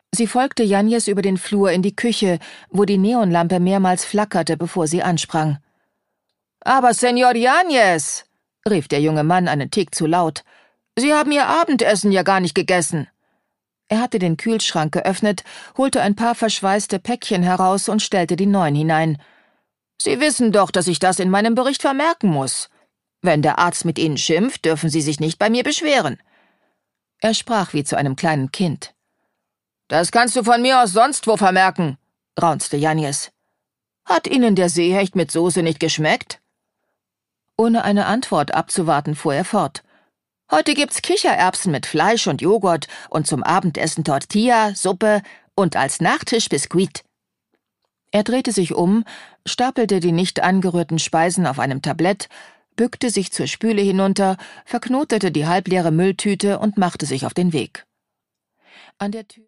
Sie folgte Janjes über den Flur in die Küche, wo die Neonlampe mehrmals flackerte, bevor sie ansprang. »Aber Senor Janjes«, rief der junge Mann einen Tick zu laut, »Sie haben Ihr Abendessen ja gar nicht gegessen.« Er hatte den Kühlschrank geöffnet, holte ein paar verschweißte Päckchen heraus und stellte die neuen hinein. »Sie wissen doch, dass ich das in meinem Bericht vermerken muss. Wenn der Arzt mit Ihnen schimpft, dürfen Sie sich nicht bei mir beschweren.« Er sprach wie zu einem kleinen Kind. »Das kannst du von mir aus sonst wo vermerken«, raunzte Janjes. »Hat Ihnen der Seehecht mit Soße nicht geschmeckt?« Ohne eine Antwort abzuwarten, fuhr er fort. »Heute gibt's Kichererbsen mit Fleisch und Joghurt und zum Abendessen Tortilla, Suppe und als Nachtisch Biskuit.« Er drehte sich um, stapelte die nicht angerührten Speisen auf einem Tablett, bückte sich zur Spüle hinunter, verknotete die halbleere Mülltüte und machte sich auf den Weg. An der Tür